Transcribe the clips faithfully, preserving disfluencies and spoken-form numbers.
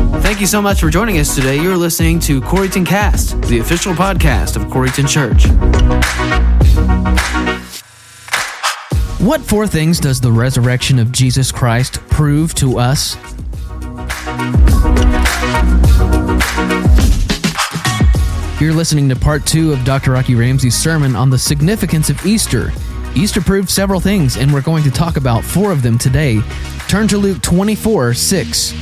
Thank you so much for joining us today. You're listening to Coreyton Cast, the official podcast of Coreyton Church. What four things does the resurrection of Jesus Christ prove to us? You're listening to part two of Doctor Rocky Ramsey's sermon on the significance of Easter. Easter proved several things, and we're going to talk about four of them today. Turn to Luke twenty-four six.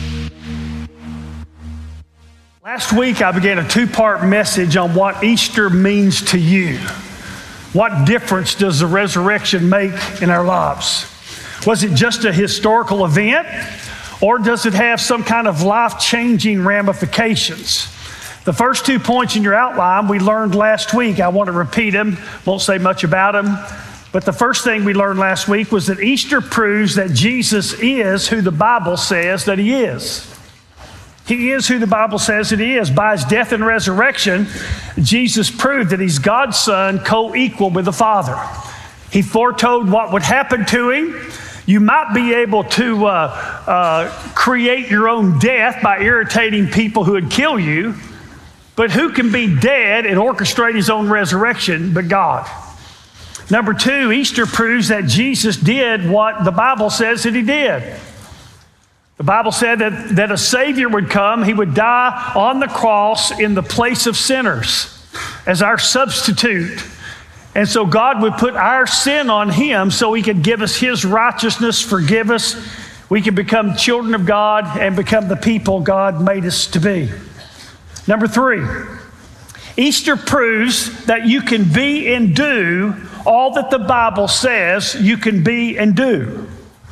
Last week, I began a two-part message on what Easter means to you. What difference does the resurrection make in our lives? Was it just a historical event, or does it have some kind of life-changing ramifications? The first two points in your outline we learned last week. I want to repeat them, won't say much about them. But the first thing we learned last week was that Easter proves that Jesus is who the Bible says that he is. He is who the Bible says that he is. By his death and resurrection, Jesus proved that he's God's Son, co-equal with the Father. He foretold what would happen to him. You might be able to uh, uh, create your own death by irritating people who would kill you, but who can be dead and orchestrate his own resurrection but God? Number two, Easter proves that Jesus did what the Bible says that he did. The Bible said that, that a Savior would come. He would die on the cross in the place of sinners as our substitute. And so God would put our sin on him so he could give us his righteousness, forgive us. We could become children of God and become the people God made us to be. Number three, Easter proves that you can be and do all that the Bible says you can be and do.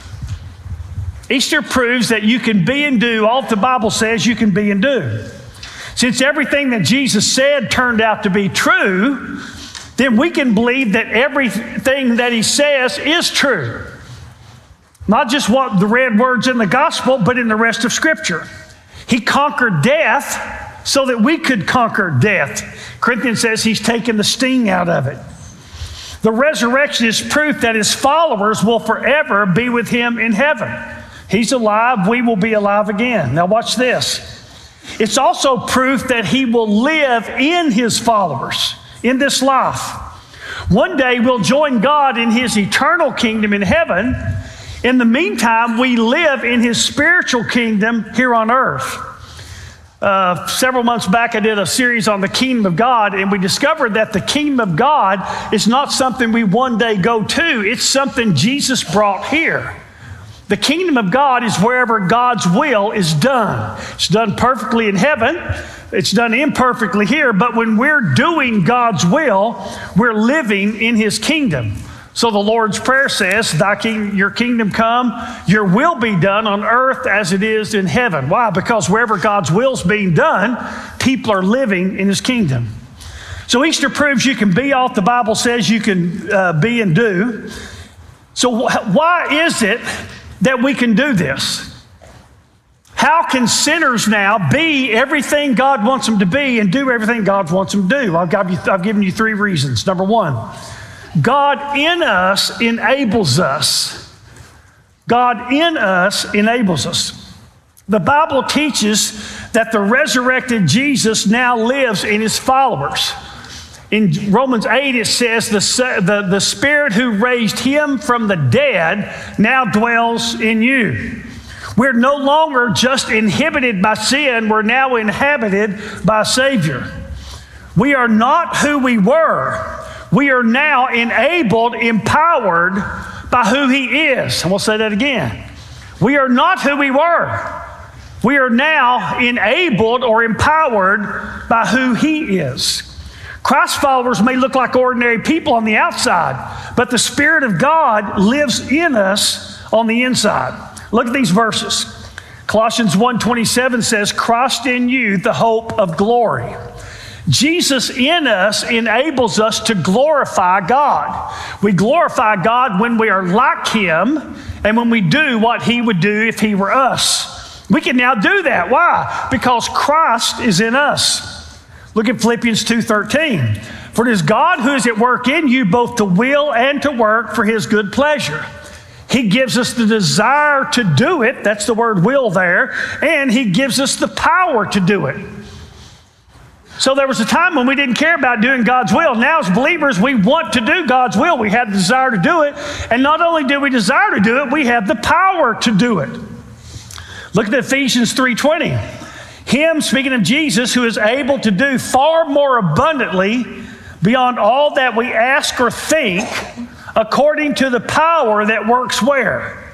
Easter proves that you can be and do all that the Bible says you can be and do. Since everything that Jesus said turned out to be true, then we can believe that everything that he says is true. Not just what the red words in the gospel, but in the rest of Scripture. He conquered death so that we could conquer death. Corinthians says he's taken the sting out of it. The resurrection is proof that his followers will forever be with him in heaven. He's alive, we will be alive again. Now watch this. It's also proof that he will live in his followers in this life. One day we'll join God in his eternal kingdom in heaven. In the meantime, we live in his spiritual kingdom here on earth. Uh, several months back, I did a series on the kingdom of God, and we discovered that the kingdom of God is not something we one day go to. It's something Jesus brought here. The kingdom of God is wherever God's will is done. It's done perfectly in heaven. It's done imperfectly here. But when we're doing God's will, we're living in his kingdom. So the Lord's Prayer says, Thy king, your kingdom come, your will be done on earth as it is in heaven. Why? Because wherever God's will's being done, people are living in his kingdom. So Easter proves you can be all the Bible says you can uh, be and do. So wh- why is it that we can do this? How can sinners now be everything God wants them to be and do everything God wants them to do? I've, got you, I've given you three reasons. Number one, God in us enables us. God in us enables us. The Bible teaches that the resurrected Jesus now lives in his followers. In Romans eight, it says the, the, the Spirit who raised him from the dead now dwells in you. We're no longer just inhibited by sin. We're now inhabited by a Savior. We are not who we were. We are now enabled, empowered by who he is. And we'll say that again. We are not who we were. We are now enabled or empowered by who he is. Christ followers may look like ordinary people on the outside, but the Spirit of God lives in us on the inside. Look at these verses. Colossians one twenty-seven says, Christ in you, the hope of glory. Jesus in us enables us to glorify God. We glorify God when we are like him and when we do what he would do if he were us. We can now do that. Why? Because Christ is in us. Look at Philippians two thirteen. For it is God who is at work in you both to will and to work for his good pleasure. He gives us the desire to do it. That's the word will there. And he gives us the power to do it. So there was a time when we didn't care about doing God's will. Now as believers, we want to do God's will. We have the desire to do it. And not only do we desire to do it, we have the power to do it. Look at Ephesians three twenty. Him, speaking of Jesus, who is able to do far more abundantly beyond all that we ask or think, according to the power that works where?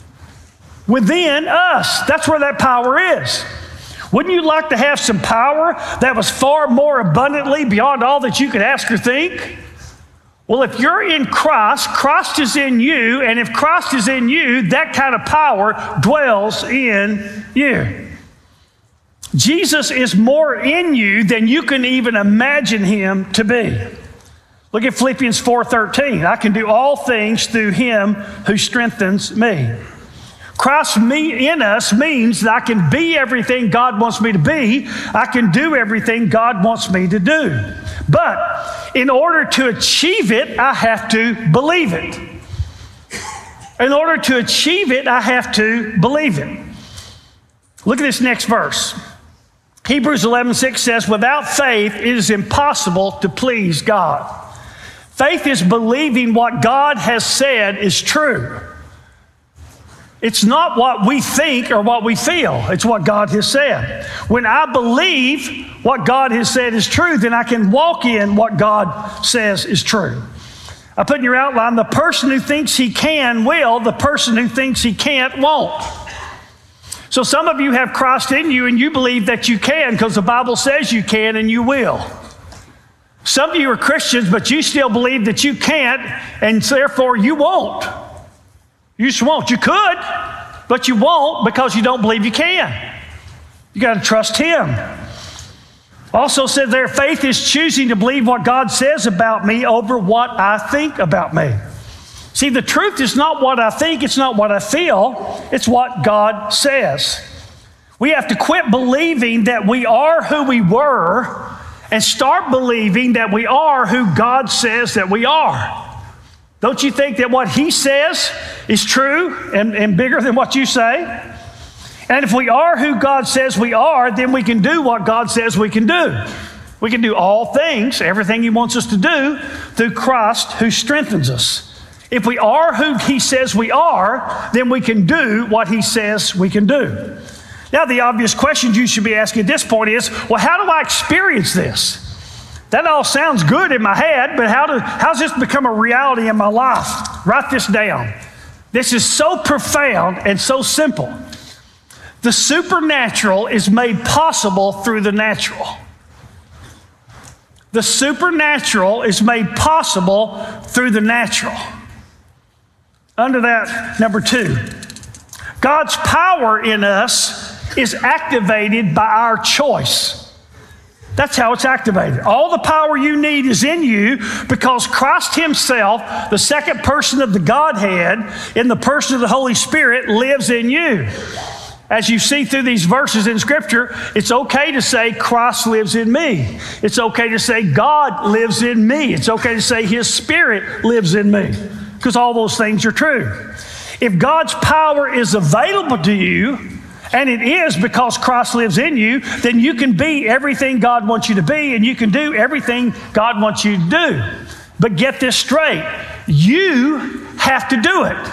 Within us. That's where that power is. Wouldn't you like to have some power that was far more abundantly beyond all that you could ask or think? Well, if you're in Christ, Christ is in you, and if Christ is in you, that kind of power dwells in you. Jesus is more in you than you can even imagine him to be. Look at Philippians four thirteen. I can do all things through him who strengthens me. Christ me in us means that I can be everything God wants me to be. I can do everything God wants me to do. But in order to achieve it, I have to believe it. In order to achieve it, I have to believe it. Look at this next verse. Hebrews eleven six says, without faith, it is impossible to please God. Faith is believing what God has said is true. It's not what we think or what we feel. It's what God has said. When I believe what God has said is true, then I can walk in what God says is true. I put in your outline, the person who thinks he can will, the person who thinks he can't won't. So some of you have Christ in you and you believe that you can because the Bible says you can and you will. Some of you are Christians, but you still believe that you can't and therefore you won't. You just won't. You could, but you won't because you don't believe you can. You got to trust him. Also said there, faith is choosing to believe what God says about me over what I think about me. See, the truth is not what I think, it's not what I feel, it's what God says. We have to quit believing that we are who we were and start believing that we are who God says that we are. Don't you think that what he says is true and, and bigger than what you say? And if we are who God says we are, then we can do what God says we can do. We can do all things, everything he wants us to do, through Christ who strengthens us. If we are who he says we are, then we can do what he says we can do. Now, the obvious questions you should be asking at this point is, well, how do I experience this? That all sounds good in my head, but how, do, how does this become a reality in my life? Write this down. This is so profound and so simple. The supernatural is made possible through the natural. The supernatural is made possible through the natural. Under that, number two, God's power in us is activated by our choice. That's how it's activated. All the power you need is in you because Christ himself, the second person of the Godhead, in the person of the Holy Spirit, lives in you. As you see through these verses in Scripture, it's okay to say Christ lives in me. It's okay to say God lives in me. It's okay to say his Spirit lives in me because all those things are true. If God's power is available to you, and it is because Christ lives in you, then you can be everything God wants you to be and you can do everything God wants you to do. But get this straight, you have to do it.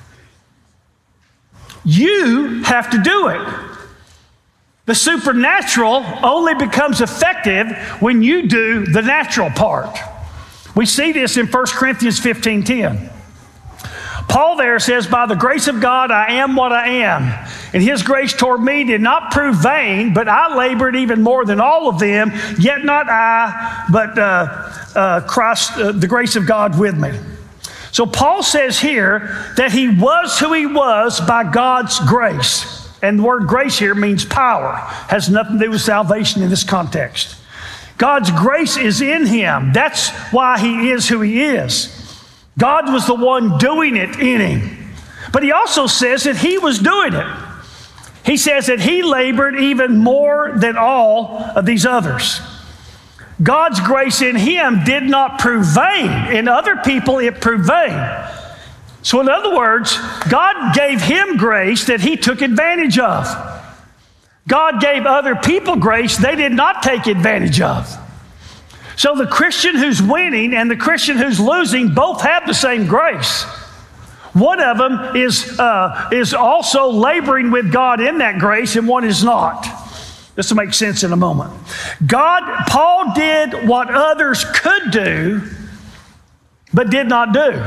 You have to do it. The supernatural only becomes effective when you do the natural part. We see this in First Corinthians fifteen ten. Paul there says, by the grace of God, I am what I am. And his grace toward me did not prove vain, but I labored even more than all of them, yet not I, but uh, uh, Christ, uh, the grace of God with me. So Paul says here that he was who he was by God's grace. And the word grace here means power. Has nothing to do with salvation in this context. God's grace is in him. That's why he is who he is. God was the one doing it in him. But he also says that he was doing it. He says that he labored even more than all of these others. God's grace in him did not prove vain. In other people, it proved vain. So in other words, God gave him grace that he took advantage of. God gave other people grace they did not take advantage of. So the Christian who's winning and the Christian who's losing both have the same grace. One of them is, uh, is also laboring with God in that grace, and one is not. This will make sense in a moment. God, Paul did what others could do, but did not do.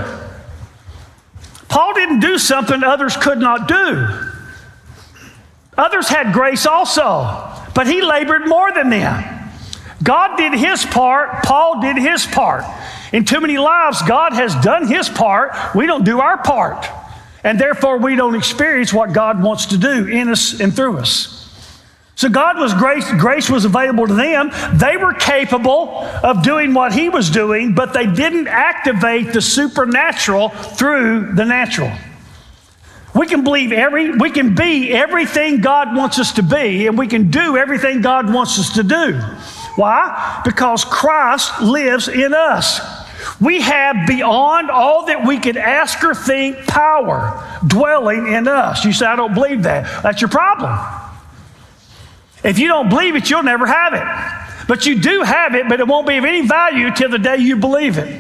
Paul didn't do something others could not do. Others had grace also, but he labored more than them. God did his part, Paul did his part. In too many lives, God has done his part, we don't do our part. And therefore, we don't experience what God wants to do in us and through us. So God was grace, grace was available to them. They were capable of doing what he was doing, but they didn't activate the supernatural through the natural. We can believe every, we can be everything God wants us to be, and we can do everything God wants us to do. Why? Because Christ lives in us. We have beyond all that we could ask or think power dwelling in us. You say, I don't believe that. That's your problem. If you don't believe it, you'll never have it. But you do have it, but it won't be of any value till the day you believe it.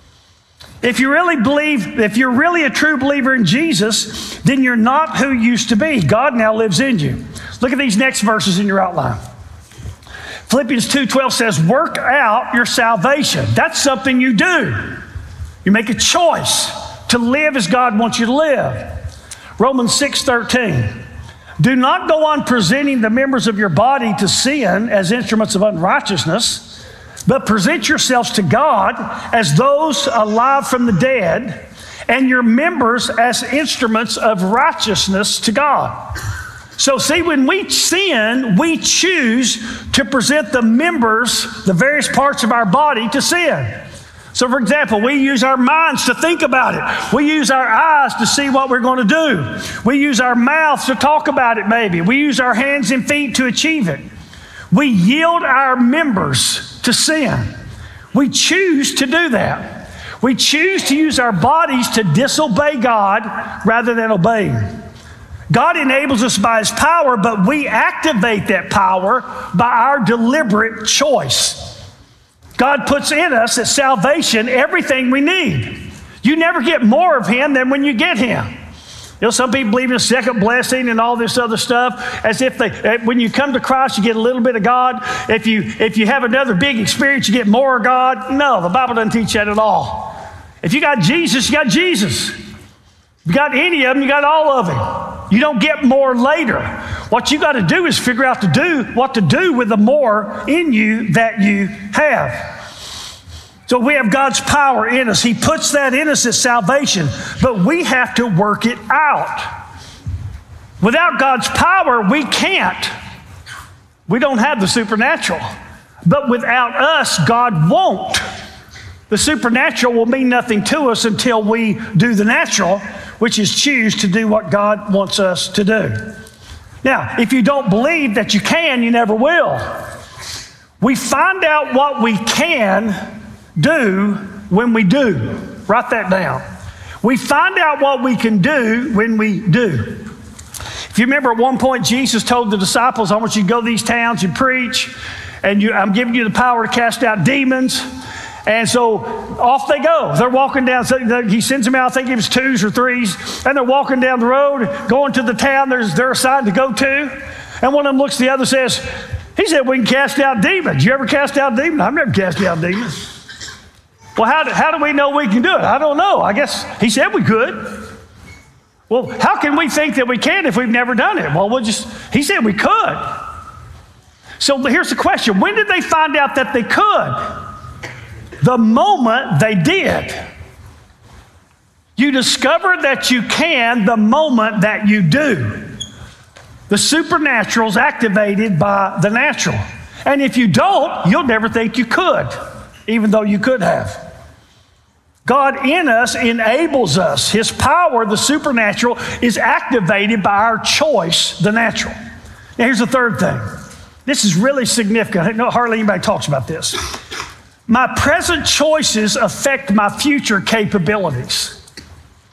If you really believe, if you're really a true believer in Jesus, then you're not who you used to be. God now lives in you. Look at these next verses in your outline. Philippians two twelve says, work out your salvation. That's something you do. You make a choice to live as God wants you to live. Romans six thirteen. Do not go on presenting the members of your body to sin as instruments of unrighteousness, but present yourselves to God as those alive from the dead, and your members as instruments of righteousness to God. So see, when we sin, we choose to present the members, the various parts of our body, to sin. So for example, we use our minds to think about it. We use our eyes to see what we're going to do. We use our mouths to talk about it maybe. We use our hands and feet to achieve it. We yield our members to sin. We choose to do that. We choose to use our bodies to disobey God rather than obey Him. God enables us by His power, but we activate that power by our deliberate choice. God puts in us at salvation everything we need. You never get more of Him than when you get Him. You know, some people believe in a second blessing and all this other stuff, as if they, when you come to Christ, you get a little bit of God. If you, if you have another big experience, you get more of God. No, the Bible doesn't teach that at all. If you got Jesus, you got Jesus. If you got any of them, you got all of Him. You don't get more later. What you got to do is figure out to do what to do with the more in you that you have. So we have God's power in us. He puts that in us as salvation, but we have to work it out. Without God's power, we can't. We don't have the supernatural. But without us, God won't. The supernatural will mean nothing to us until we do the natural, which is choose to do what God wants us to do. Now, if you don't believe that you can, you never will. We find out what we can do when we do. Write that down. We find out what we can do when we do. If you remember at one point, Jesus told the disciples, I want you to go to these towns and preach, and you, I'm giving you the power to cast out demons. And so off they go. They're walking down. So he sends them out, I think it was twos or threes, and they're walking down the road, going to the town there's, they're assigned to go to. And one of them looks at the other and says, he said, we can cast out demons. You ever cast out demons? I've never cast out demons. Well, how do, how do we know we can do it? I don't know. I guess he said we could. Well, how can we think that we can if we've never done it? Well, we'll just, he said we could. So here's the question. When did they find out that they could? The moment they did. You discover that you can the moment that you do. The supernatural is activated by the natural. And if you don't, you'll never think you could, even though you could have. God in us enables us. His power, the supernatural, is activated by our choice, the natural. Now here's the third thing. This is really significant. No, hardly anybody talks about this. My present choices affect my future capabilities.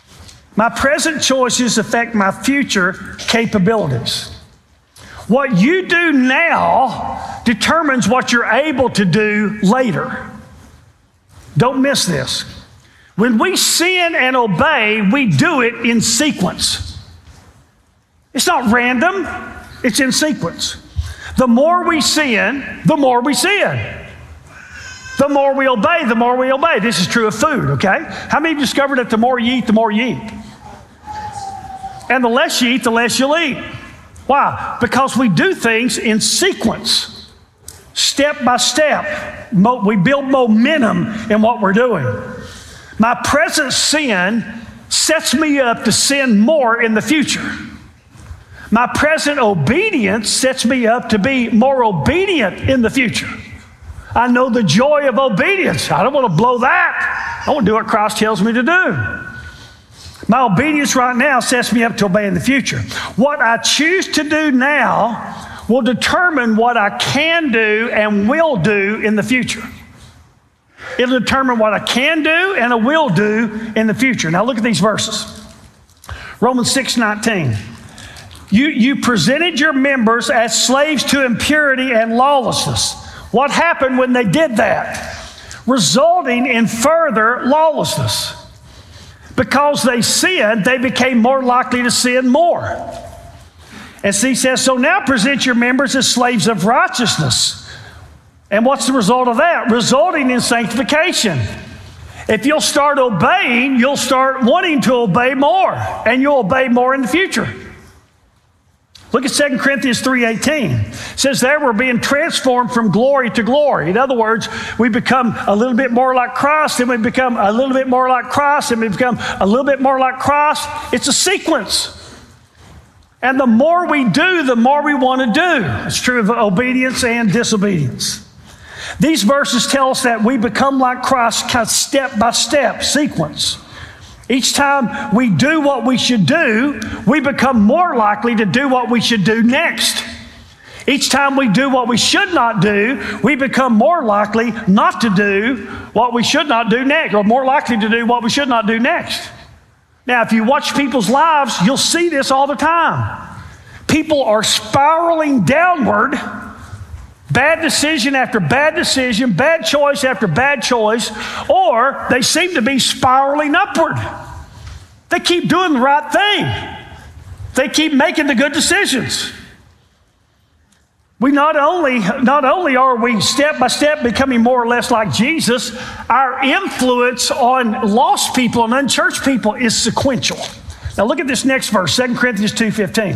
My present choices affect my future capabilities. What you do now determines what you're able to do later. Don't miss this. When we sin and obey, we do it in sequence. It's not random, it's in sequence. The more we sin, the more we sin. The more we obey, the more we obey. This is true of food, okay? How many of you discovered that the more you eat, the more you eat? And the less you eat, the less you'll eat. Why? Because we do things in sequence, step by step. Mo- we build momentum in what we're doing. My present sin sets me up to sin more in the future. My present obedience sets me up to be more obedient in the future. I know the joy of obedience. I don't want to blow that. I want to do what Christ tells me to do. My obedience right now sets me up to obey in the future. What I choose to do now will determine what I can do and will do in the future. It'll determine what I can do and I will do in the future. Now look at these verses. Romans six nineteen. You, you presented your members as slaves to impurity and lawlessness. What happened when they did that? Resulting in further lawlessness. Because they sinned, they became more likely to sin more. And so he says, so now present your members as slaves of righteousness. And what's the result of that? Resulting in sanctification. If you'll start obeying, you'll start wanting to obey more, and you'll obey more in the future. Look at Second Corinthians three eighteen. It says there we're being transformed from glory to glory. In other words, we become a little bit more like Christ, and we become a little bit more like Christ, and we become a little bit more like Christ. It's a sequence. And the more we do, the more we want to do. It's true of obedience and disobedience. These verses tell us that we become like Christ kind of step by step, sequence. Each time we do what we should do, we become more likely to do what we should do next. Each time we do what we should not do, we become more likely not to do what we should not do next, or more likely to do what we should not do next. Now, if you watch people's lives, you'll see this all the time. People are spiraling downward, bad decision after bad decision, bad choice after bad choice, or they seem to be spiraling upward. They keep doing the right thing. They keep making the good decisions. We not only, not only are we step by step becoming more or less like Jesus, our influence on lost people and unchurched people is sequential. Now look at this next verse, Second Corinthians two fifteen.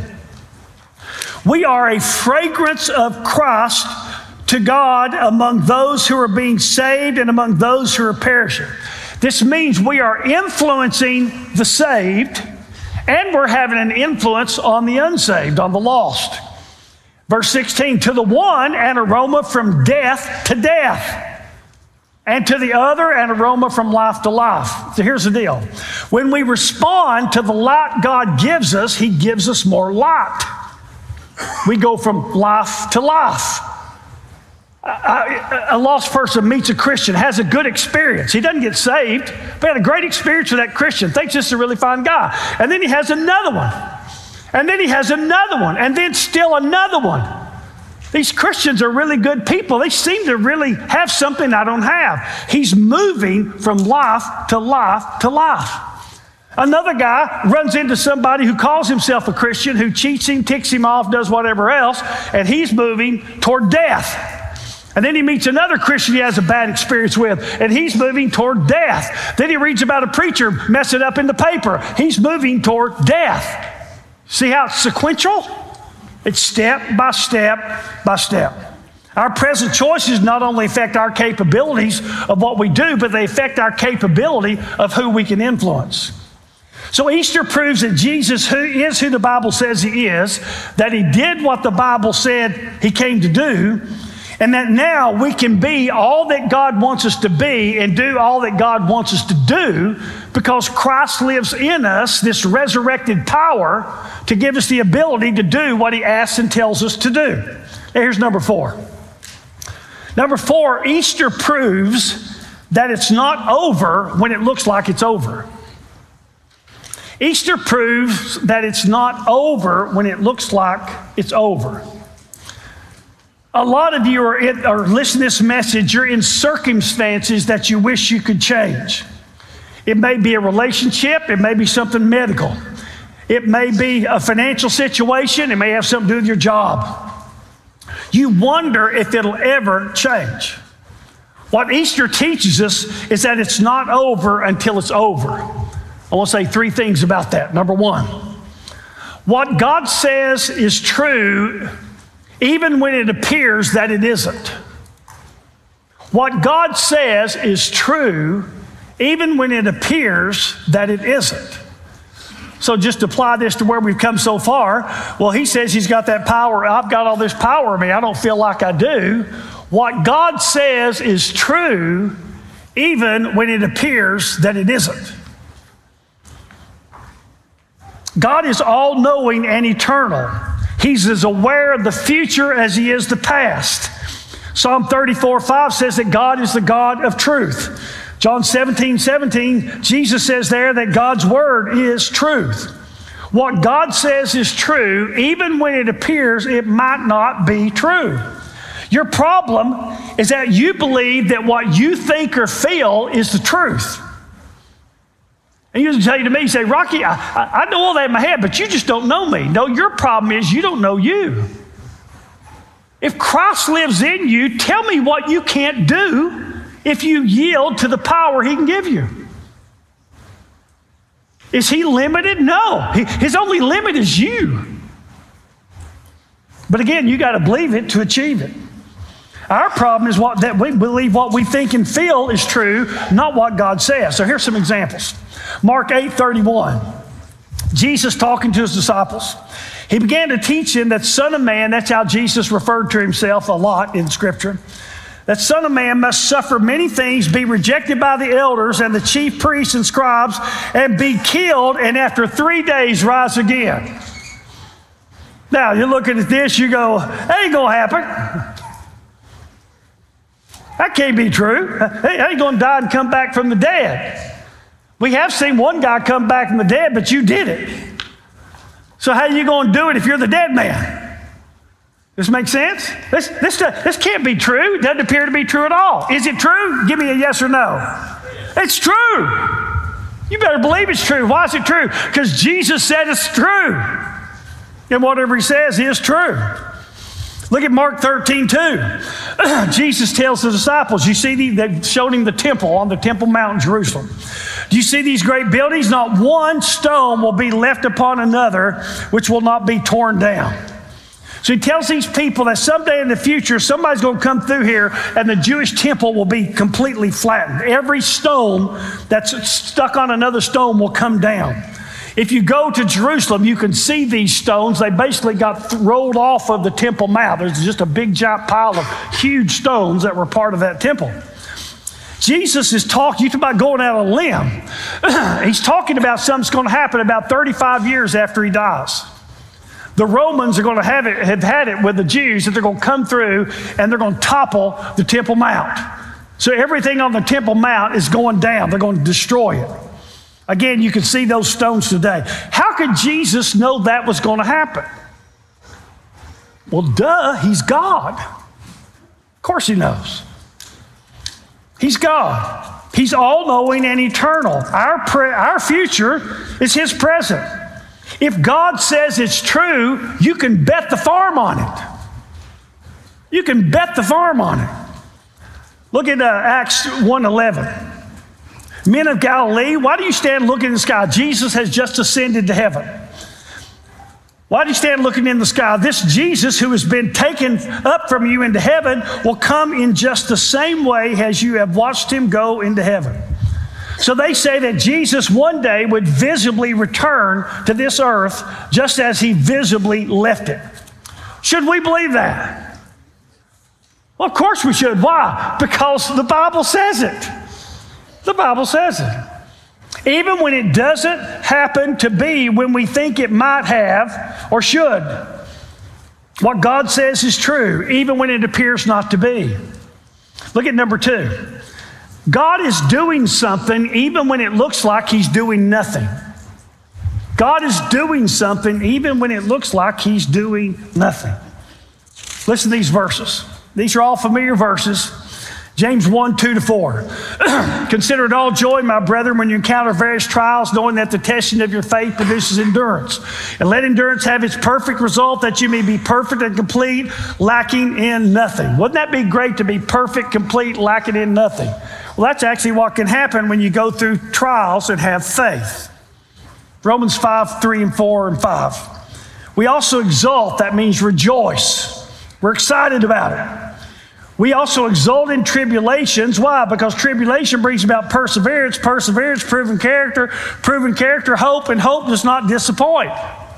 We are a fragrance of Christ to God among those who are being saved and among those who are perishing. This means we are influencing the saved, and we're having an influence on the unsaved, on the lost. Verse sixteen, to the one, an aroma from death to death, and to the other, an aroma from life to life. So here's the deal. When we respond to the light God gives us, He gives us more light. We go from life to life. A, a lost person meets a Christian, has a good experience. He doesn't get saved, but had a great experience with that Christian, thinks this is a really fine guy. And then he has another one. And then he has another one. And then still another one. These Christians are really good people. They seem to really have something I don't have. He's moving from life to life to life. Another guy runs into somebody who calls himself a Christian, who cheats him, ticks him off, does whatever else, and he's moving toward death. And then he meets another Christian he has a bad experience with, and he's moving toward death. Then he reads about a preacher mess it up in the paper. He's moving toward death. See how it's sequential? It's step by step by step. Our present choices not only affect our capabilities of what we do, but they affect our capability of who we can influence. So Easter proves that Jesus who is who the Bible says He is, that He did what the Bible said He came to do, and that now we can be all that God wants us to be and do all that God wants us to do because Christ lives in us, this resurrected power, to give us the ability to do what He asks and tells us to do. Now here's number four. Number four, Easter proves that it's not over when it looks like it's over. Easter proves that it's not over when it looks like it's over. A lot of you are, in, are listening to this message, you're in circumstances that you wish you could change. It may be a relationship, it may be something medical. It may be a financial situation, it may have something to do with your job. You wonder if it'll ever change. What Easter teaches us is that it's not over until it's over. I want to say three things about that. Number one, what God says is true even when it appears that it isn't. What God says is true even when it appears that it isn't. So just apply this to where we've come so far. Well, he says he's got that power. I've got all this power in me. I don't feel like I do. What God says is true even when it appears that it isn't. God is all-knowing and eternal. He's as aware of the future as he is the past. Psalm thirty-four five says that God is the God of truth. John seventeen seventeen, Jesus says there that God's word is truth. What God says is true, even when it appears it might not be true. Your problem is that you believe that what you think or feel is the truth. And you tell you to me, you say, Rocky, I, I, I know all that in my head, but you just don't know me. No, your problem is you don't know you. If Christ lives in you, tell me what you can't do if you yield to the power he can give you. Is he limited? No. He, his only limit is you. But again, you got to believe it to achieve it. Our problem is what, that we believe what we think and feel is true, not what God says. So here's some examples. Mark eight thirty-one, Jesus talking to his disciples. He began to teach him that Son of Man, that's how Jesus referred to himself a lot in Scripture, that Son of Man must suffer many things, be rejected by the elders and the chief priests and scribes, and be killed, and after three days rise again. Now, you're looking at this, you go, that ain't going to happen. That can't be true. He ain't going to die and come back from the dead. We have seen one guy come back from the dead, but you did it. So how are you going to do it if you're the dead man? Does this make sense? This, this, this can't be true. It doesn't appear to be true at all. Is it true? Give me a yes or no. It's true. You better believe it's true. Why is it true? Because Jesus said it's true. And whatever he says is true. Look at Mark thirteen two. Jesus tells the disciples, you see, the, they showed him the temple on the Temple Mount in Jerusalem. Do you see these great buildings? Not one stone will be left upon another, which will not be torn down. So he tells these people that someday in the future, somebody's going to come through here and the Jewish temple will be completely flattened. Every stone that's stuck on another stone will come down. If you go to Jerusalem, you can see these stones. They basically got rolled off of the Temple Mount. There's just a big giant pile of huge stones that were part of that temple. Jesus is talking, you talk about going out on a limb. He's talking about something that's going to happen about thirty-five years after he dies. The Romans are going to have it, have had it with the Jews that they're going to come through and they're going to topple the Temple Mount. So everything on the Temple Mount is going down. They're going to destroy it. Again, you can see those stones today. How could Jesus know that was going to happen? Well, duh, he's God. Of course he knows. He's God. He's all-knowing and eternal. Our, pre- our future is his present. If God says it's true, you can bet the farm on it. You can bet the farm on it. Look at uh, Acts one eleven. Men of Galilee, why do you stand looking in the sky? Jesus has just ascended to heaven. Why do you stand looking in the sky? This Jesus who has been taken up from you into heaven will come in just the same way as you have watched him go into heaven. So they say that Jesus one day would visibly return to this earth just as he visibly left it. Should we believe that? Well, of course we should. Why? Because the Bible says it. The Bible says it. Even when it doesn't happen to be when we think it might have or should. What God says is true, even when it appears not to be. Look at number two. God is doing something even when it looks like he's doing nothing. God is doing something even when it looks like he's doing nothing. Listen to these verses. These are all familiar verses. James one, two to four. Consider it all joy, my brethren, when you encounter various trials, knowing that the testing of your faith produces endurance. And let endurance have its perfect result, that you may be perfect and complete, lacking in nothing. Wouldn't that be great to be perfect, complete, lacking in nothing? Well, that's actually what can happen when you go through trials and have faith. Romans five, three and four and five. We also exult, that means rejoice. We're excited about it. We also exult in tribulations. Why? Because tribulation brings about perseverance. Perseverance, proven character. Proven character, hope. And hope does not disappoint.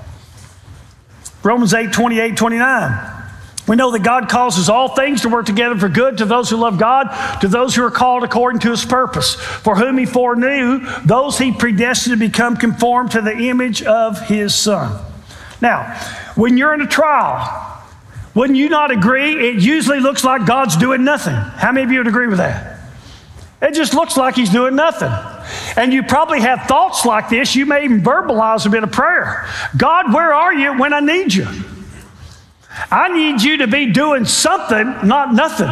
Romans eight, twenty-eight, twenty-nine. We know that God causes all things to work together for good to those who love God, to those who are called according to his purpose. For whom he foreknew, those he predestined to become conformed to the image of his Son. Now, when you're in a trial, wouldn't you not agree? It usually looks like God's doing nothing. How many of you would agree with that? It just looks like he's doing nothing. And you probably have thoughts like this. You may even verbalize a bit of prayer. God, where are you when I need you? I need you to be doing something, not nothing.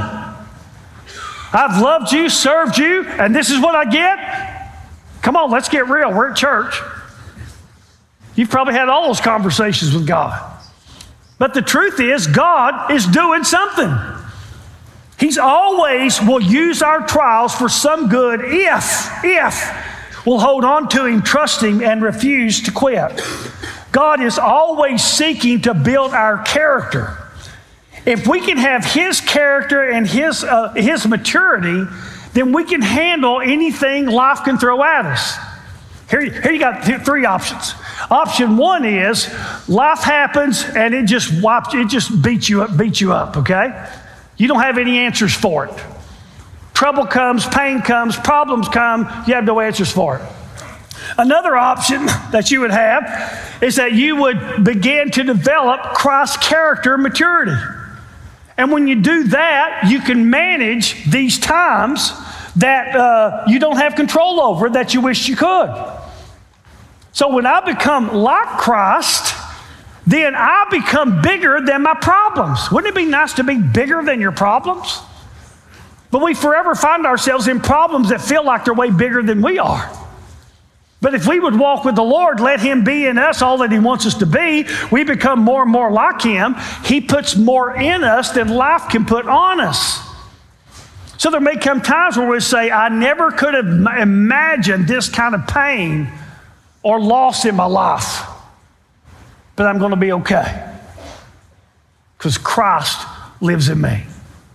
I've loved you, served you, and this is what I get? Come on, let's get real. We're at church. You've probably had all those conversations with God. But the truth is, God is doing something. He's always will use our trials for some good if, if we'll hold on to him, trust him, and refuse to quit. God is always seeking to build our character. If we can have his character and his, uh, his maturity, then we can handle anything life can throw at us. Here, here you got th- three options. Option one is life happens and it just wipes, it just beats you up, beats you up, okay? You don't have any answers for it. Trouble comes, pain comes, problems come, you have no answers for it. Another option that you would have is that you would begin to develop Christ's character maturity. And when you do that, you can manage these times that uh, you don't have control over that you wish you could. So when I become like Christ, then I become bigger than my problems. Wouldn't it be nice to be bigger than your problems? But we forever find ourselves in problems that feel like they're way bigger than we are. But if we would walk with the Lord, let him be in us all that he wants us to be, we become more and more like him. He puts more in us than life can put on us. So there may come times where we say, I never could have imagined this kind of pain or loss in my life, but I'm going to be okay because Christ lives in me.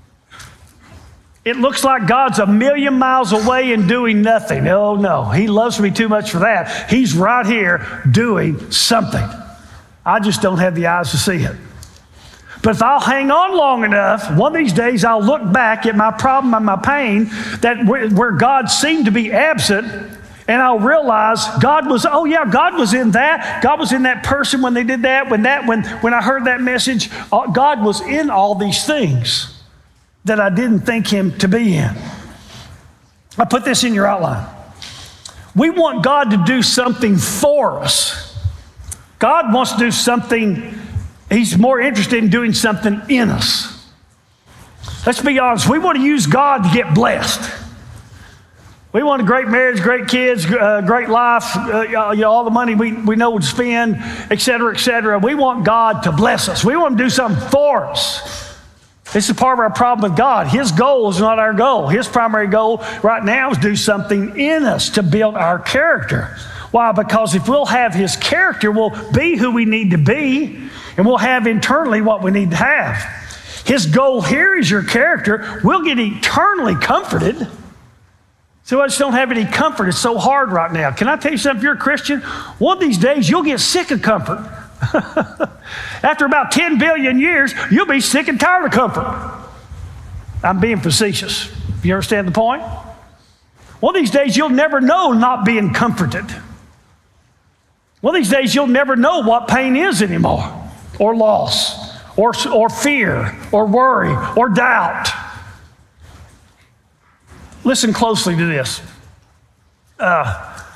It looks like God's a million miles away and doing nothing. Oh no, he loves me too much for that. He's right here doing something. I just don't have the eyes to see it. But if I'll hang on long enough, one of these days I'll look back at my problem and my pain that where God seemed to be absent, and I'll realize God was, oh yeah, God was in that. God was in that person when they did that, when that, when, when I heard that message. God was in all these things that I didn't think him to be in. I put this in your outline. We want God to do something for us. God wants to do something, he's more interested in doing something in us. Let's be honest, we want to use God to get blessed. We want a great marriage, great kids, uh, great life, uh, you know, all the money we, we know to spend, et cetera, et cetera. We want God to bless us. We want him to do something for us. This is part of our problem with God. His goal is not our goal. His primary goal right now is do something in us to build our character. Why? Because if we'll have his character, we'll be who we need to be, and we'll have internally what we need to have. His goal here is your character. We'll get eternally comforted. So I just don't have any comfort. It's so hard right now. Can I tell you something? If you're a Christian, one of these days you'll get sick of comfort. After about ten billion years, you'll be sick and tired of comfort. I'm being facetious. You understand the point? One of these days, you'll never know not being comforted. One of these days, you'll never know what pain is anymore, or loss, or, or fear, or worry, or doubt. Listen closely to this. Uh,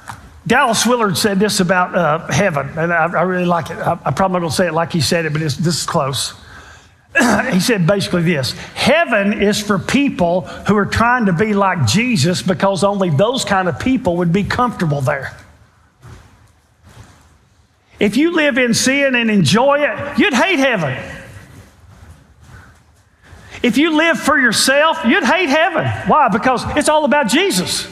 Dallas Willard said this about uh, heaven, and I, I really like it. I, I'm probably not going to say it like he said it, but it's, this is close. He said basically this: heaven is for people who are trying to be like Jesus, because only those kind of people would be comfortable there. If you live in sin and enjoy it, you'd hate heaven. If you live for yourself, you'd hate heaven. Why? Because it's all about Jesus.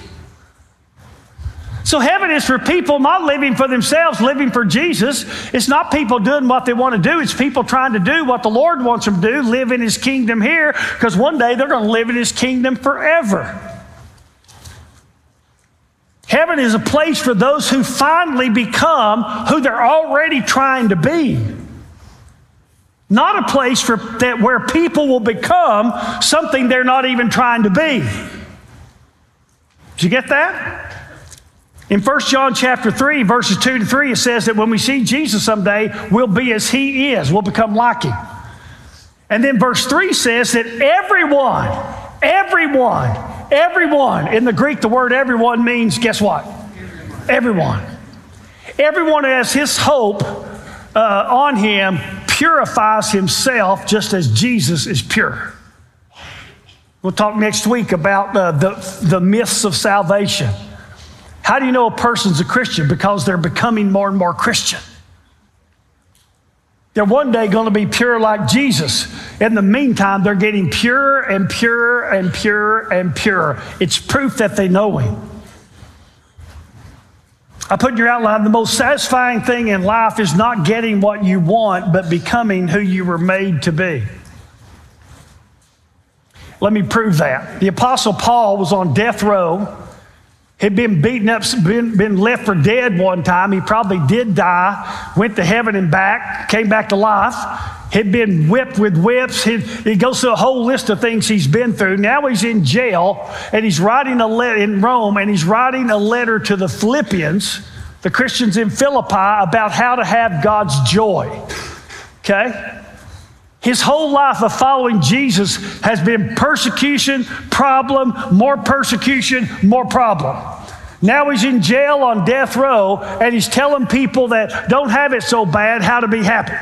So heaven is for people not living for themselves, living for Jesus. It's not people doing what they want to do. It's people trying to do what the Lord wants them to do, live in His kingdom here, because one day they're going to live in His kingdom forever. Heaven is a place for those who finally become who they're already trying to be. Not a place for that where people will become something they're not even trying to be. Did you get that? In First John chapter three, verses two to three, it says that when we see Jesus someday, we'll be as He is. We'll become like Him. And then verse three says that everyone, everyone, everyone, in the Greek, the word everyone means, guess what? Everyone. Everyone who has his hope uh, on Him purifies himself just as Jesus is pure. We'll talk next week about uh, the, the myths of salvation. How do you know a person's a Christian? Because they're becoming more and more Christian. They're one day going to be pure like Jesus. In the meantime, they're getting purer and purer and purer and purer. It's proof that they know Him. I put in your outline, the most satisfying thing in life is not getting what you want, but becoming who you were made to be. Let me prove that. The Apostle Paul was on death row. He'd been beaten up, been, been left for dead one time. He probably did die, went to heaven and back, came back to life. He'd been whipped with whips. He'd, he goes through a whole list of things he's been through. Now he's in jail, and he's writing a letter in Rome, and he's writing a letter to the Philippians, the Christians in Philippi, about how to have God's joy. Okay? His whole life of following Jesus has been persecution, problem, more persecution, more problem. Now he's in jail on death row, and he's telling people that don't have it so bad how to be happy.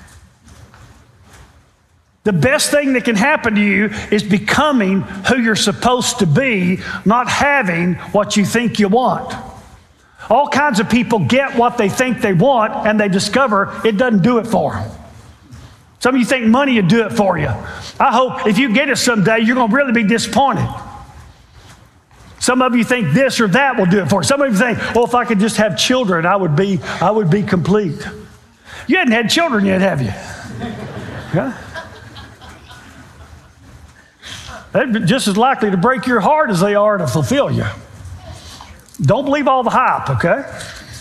The best thing that can happen to you is becoming who you're supposed to be, not having what you think you want. All kinds of people get what they think they want, and they discover it doesn't do it for them. Some of you think money will do it for you. I hope if you get it someday, you're going to really be disappointed. Some of you think this or that will do it for you. Some of you think, well, if I could just have children, I would be, I would be complete. You hadn't had children yet, have you? Yeah? They're just as likely to break your heart as they are to fulfill you. Don't believe all the hype, okay?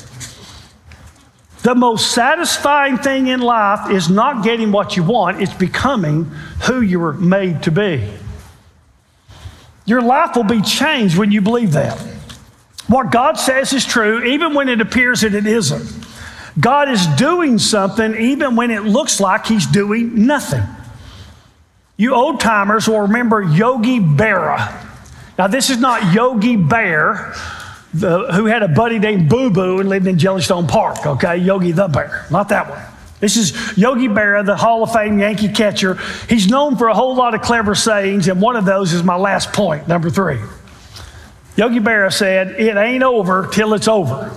The most satisfying thing in life is not getting what you want, it's becoming who you were made to be. Your life will be changed when you believe that. What God says is true, even when it appears that it isn't. God is doing something, even when it looks like He's doing nothing. You old timers will remember Yogi Berra. Now, this is not Yogi Bear, The, who had a buddy named Boo Boo and lived in Jellystone Park, okay? Yogi the Bear, not that one. This is Yogi Berra, the Hall of Fame Yankee catcher. He's known for a whole lot of clever sayings, and one of those is my last point, number three. Yogi Berra said, it ain't over till it's over.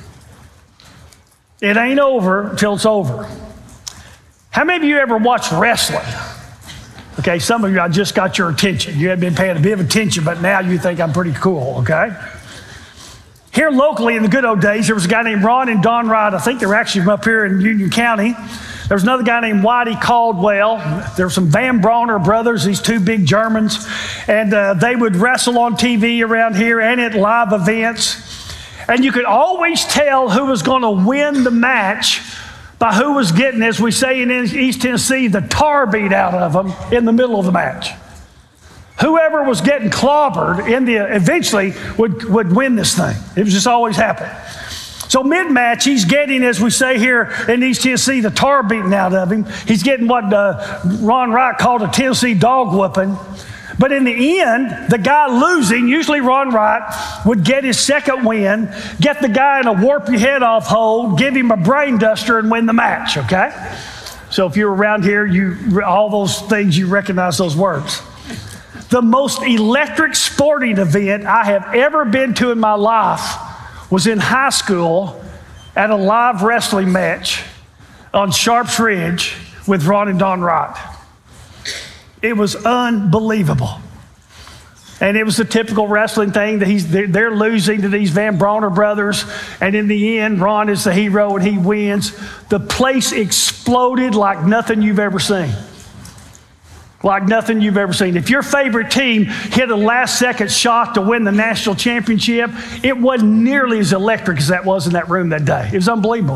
It ain't over till it's over. How many of you ever watched wrestling? Okay, some of you, I just got your attention. You haven't been paying a bit of attention, but now you think I'm pretty cool, okay? Here locally in the good old days, there was a guy named Ron and Don Wright. I think they were actually from up here in Union County. There was another guy named Whitey Caldwell. There were some Van Bronner brothers, these two big Germans. And uh, they would wrestle on T V around here and at live events. And you could always tell who was going to win the match by who was getting, as we say in East Tennessee, the tar beat out of them in the middle of the match. Whoever was getting clobbered in the eventually would, would win this thing. It was just always happened. So mid-match, he's getting, as we say here in East Tennessee, the tar beaten out of him. He's getting what uh, Ron Wright called a Tennessee dog whooping. But in the end, the guy losing, usually Ron Wright, would get his second win, get the guy in a warp your head off hold, give him a brain duster, and win the match, okay? So if you're around here, you all those things, you recognize those words. The most electric sporting event I have ever been to in my life was in high school at a live wrestling match on Sharps Ridge with Ron and Don Wright. It was unbelievable. And it was the typical wrestling thing that he's they're, they're losing to these Van Bronner brothers, and in the end, Ron is the hero and he wins. The place exploded like nothing you've ever seen. Like nothing you've ever seen. If your favorite team hit a last-second shot to win the national championship, it wasn't nearly as electric as that was in that room that day. It was unbelievable.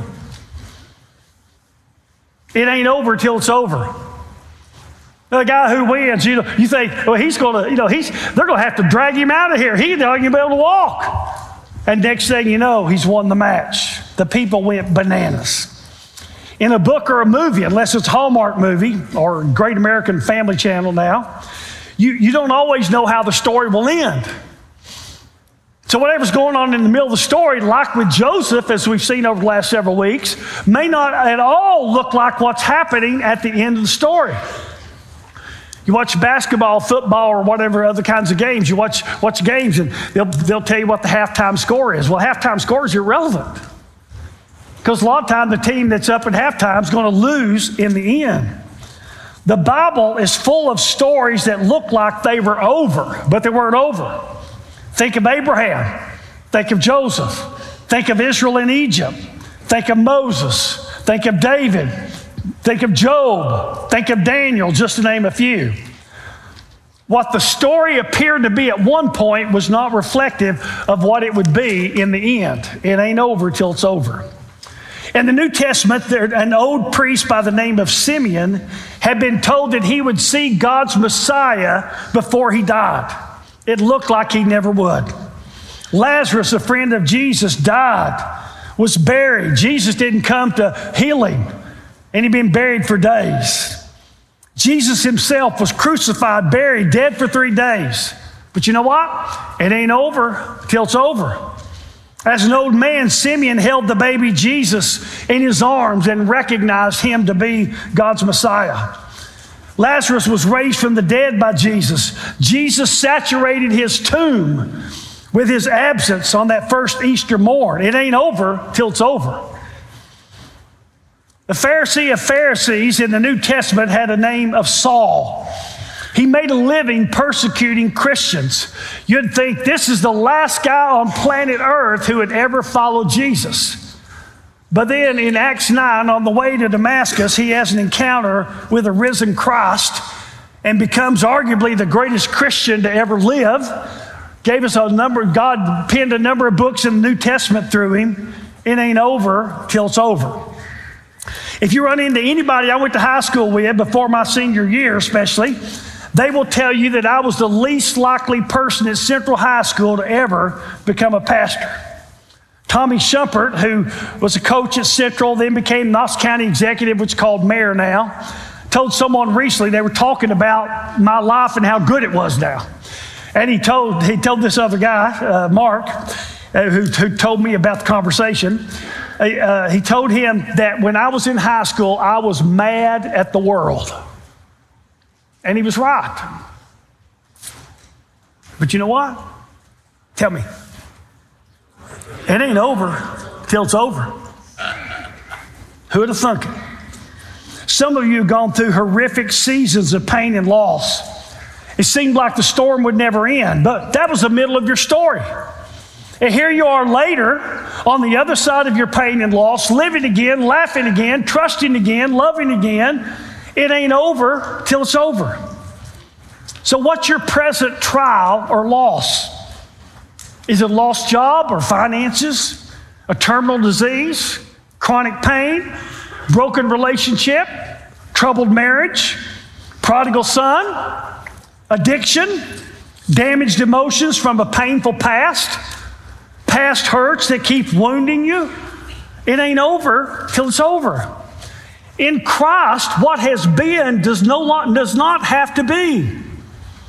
It ain't over till it's over. The guy who wins, you know, you think, well, he's going to, you know, he's they're going to have to drag him out of here. He's not going to be able to walk. And next thing you know, he's won the match. The people went bananas. In a book or a movie, unless it's a Hallmark movie or Great American Family Channel now, you, you don't always know how the story will end. So whatever's going on in the middle of the story, like with Joseph, as we've seen over the last several weeks, may not at all look like what's happening at the end of the story. You watch basketball, football, or whatever other kinds of games. You watch watch games, and they'll, they'll tell you what the halftime score is. Well, halftime score is irrelevant. Because a lot of times the team that's up at halftime is going to lose in the end. The Bible is full of stories that look like they were over, but they weren't over. Think of Abraham. Think of Joseph. Think of Israel in Egypt. Think of Moses. Think of David. Think of Job. Think of Daniel, just to name a few. What the story appeared to be at one point was not reflective of what it would be in the end. It ain't over till it's over. In the New Testament, there, an old priest by the name of Simeon had been told that he would see God's Messiah before he died. It looked like he never would. Lazarus, a friend of Jesus, died, was buried. Jesus didn't come to heal him, and he'd been buried for days. Jesus himself was crucified, buried, dead for three days. But you know what? It ain't over till it's over. As an old man, Simeon held the baby Jesus in his arms and recognized him to be God's Messiah. Lazarus was raised from the dead by Jesus. Jesus saturated his tomb with his absence on that first Easter morn. It ain't over till it's over. The Pharisee of Pharisees in the New Testament had a name of Saul. He made a living persecuting Christians. You'd think this is the last guy on planet Earth who had ever followed Jesus. But then in Acts nine, on the way to Damascus, he has an encounter with a risen Christ and becomes arguably the greatest Christian to ever live. Gave us a number, God penned a number of books in the New Testament through him. It ain't over till it's over. If you run into anybody I went to high school with before my senior year especially, they will tell you that I was the least likely person at Central High School to ever become a pastor. Tommy Shumpert, who was a coach at Central, then became Knox County executive, which is called mayor now, told someone recently, they were talking about my life and how good it was now. And he told he told this other guy, uh, Mark, uh, who, who told me about the conversation, uh, he told him that when I was in high school, I was mad at the world. And he was right. But you know what? Tell me. It ain't over till it's over. Who would have thunk it? Some of you have gone through horrific seasons of pain and loss. It seemed like the storm would never end, but that was the middle of your story. And here you are later on the other side of your pain and loss, living again, laughing again, trusting again, loving again. It ain't over till it's over. So what's your present trial or loss? Is it a lost job or finances, a terminal disease, chronic pain, broken relationship, troubled marriage, prodigal son, addiction, damaged emotions from a painful past, past hurts that keep wounding you? It ain't over till it's over. In Christ, what has been does no does not have to be.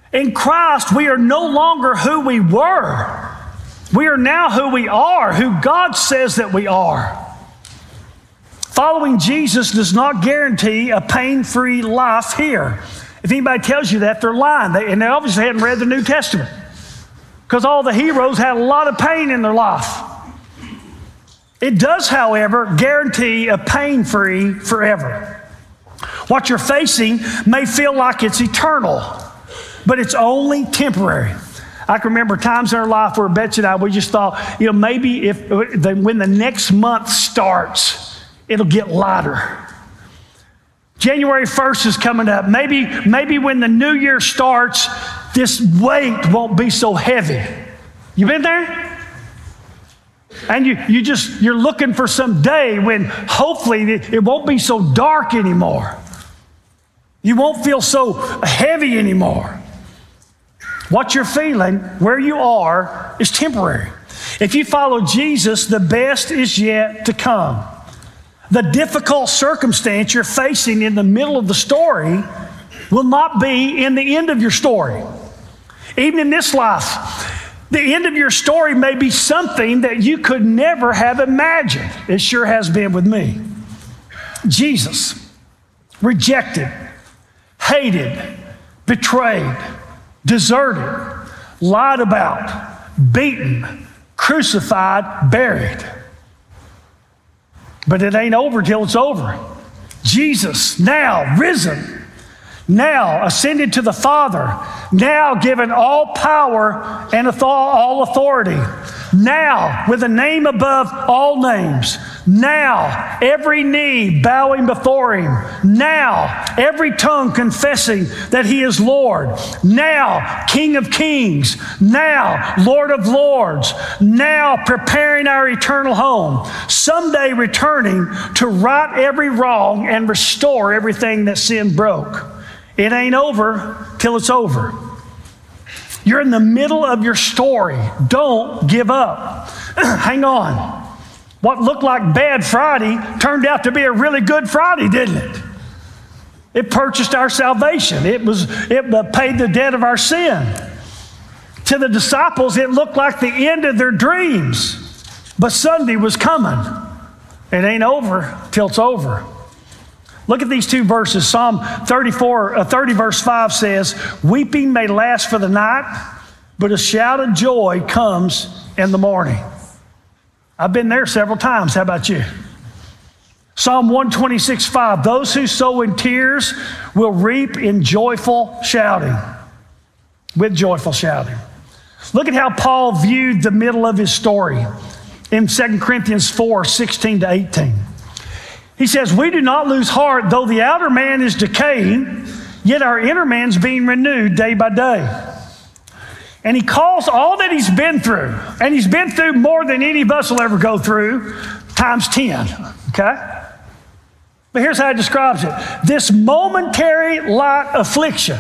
In Christ, we are no longer who we were. We are now who we are, who God says that we are. Following Jesus does not guarantee a pain-free life here. If anybody tells you that, they're lying. They, and they obviously hadn't read the New Testament, because all the heroes had a lot of pain in their life. It does, however, guarantee a pain-free forever. What you're facing may feel like it's eternal, but it's only temporary. I can remember times in our life where Betsy and I, we just thought, you know, maybe if when the next month starts, it'll get lighter. January first is coming up. Maybe, maybe when the new year starts, this weight won't be so heavy. You been there? And you, you just, you're looking for some day when hopefully it, it won't be so dark anymore. You won't feel so heavy anymore. What you're feeling, where you are, is temporary. If you follow Jesus, the best is yet to come. The difficult circumstance you're facing in the middle of the story will not be in the end of your story. Even in this life, the end of your story may be something that you could never have imagined. It sure has been with me. Jesus, rejected, hated, betrayed, deserted, lied about, beaten, crucified, buried. But it ain't over till it's over. Jesus, now risen, now ascended to the Father, now given all power and all authority, now with a name above all names, now every knee bowing before him, now every tongue confessing that he is Lord, now King of Kings, now Lord of Lords, now preparing our eternal home, someday returning to right every wrong and restore everything that sin broke. It ain't over till it's over. You're in the middle of your story. Don't give up. Hang on. What looked like bad Friday turned out to be a really good Friday, didn't it? It purchased our salvation. It was it paid the debt of our sin. To the disciples, it looked like the end of their dreams. But Sunday was coming. It ain't over till it's over. Look at these two verses. Psalm thirty-four, uh, thirty verse five says, weeping may last for the night, but a shout of joy comes in the morning. I've been there several times. How about you? Psalm one twenty-six, five, those who sow in tears will reap in joyful shouting. With joyful shouting. Look at how Paul viewed the middle of his story in Second Corinthians four, sixteen to eighteen. He says, we do not lose heart, though the outer man is decaying, yet our inner man's being renewed day by day. And he calls all that he's been through, and he's been through more than any of us will ever go through, times ten, okay? But here's how he describes it. This momentary light affliction,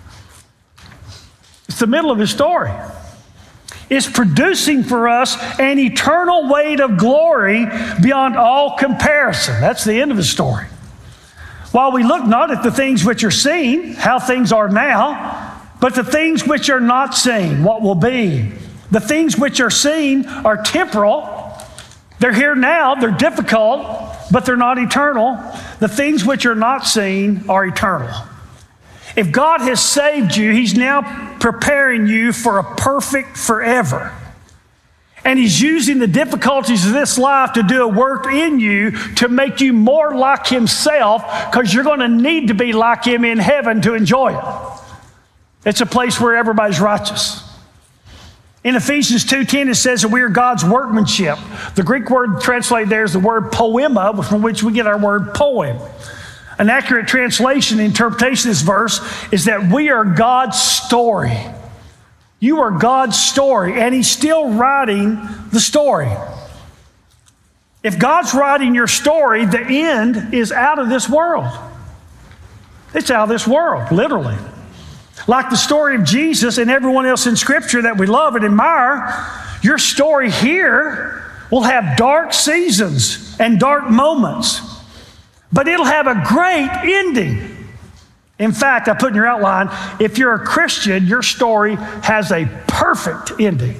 it's the middle of his story, is producing for us an eternal weight of glory beyond all comparison. That's the end of his story. While we look not at the things which are seen, how things are now, but the things which are not seen, what will be. The things which are seen are temporal. They're here now, they're difficult, but they're not eternal. The things which are not seen are eternal. If God has saved you, he's now preparing you for a perfect forever. And he's using the difficulties of this life to do a work in you to make you more like himself, because you're going to need to be like him in heaven to enjoy it. It's a place where everybody's righteous. In Ephesians two ten, it says that we are God's workmanship. The Greek word translated there is the word poema, from which we get our word poem. An accurate translation and interpretation of this verse is that we are God's story. You are God's story, and he's still writing the story. If God's writing your story, the end is out of this world. It's out of this world, literally. Like the story of Jesus and everyone else in Scripture that we love and admire, your story here will have dark seasons and dark moments. But it'll have a great ending. In fact, I put in your outline, if you're a Christian, your story has a perfect ending.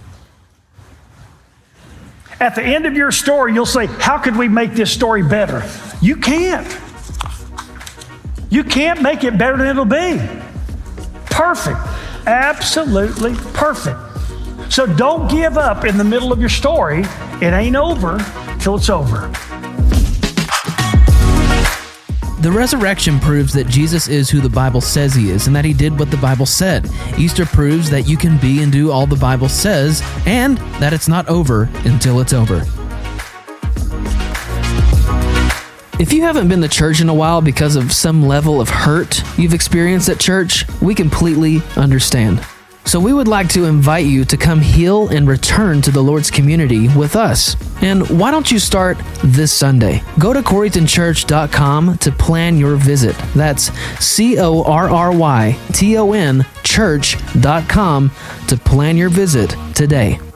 At the end of your story, you'll say, how could we make this story better? You can't. You can't make it better than it'll be. Perfect. Absolutely perfect. So don't give up in the middle of your story. It ain't over till it's over. The resurrection proves that Jesus is who the Bible says he is and that he did what the Bible said. Easter proves that you can be and do all the Bible says and that it's not over until it's over. If you haven't been to church in a while because of some level of hurt you've experienced at church, we completely understand. So we would like to invite you to come heal and return to the Lord's community with us. And why don't you start this Sunday? Go to corryton church dot com to plan your visit. That's C O R R Y T O N church dot com to plan your visit today.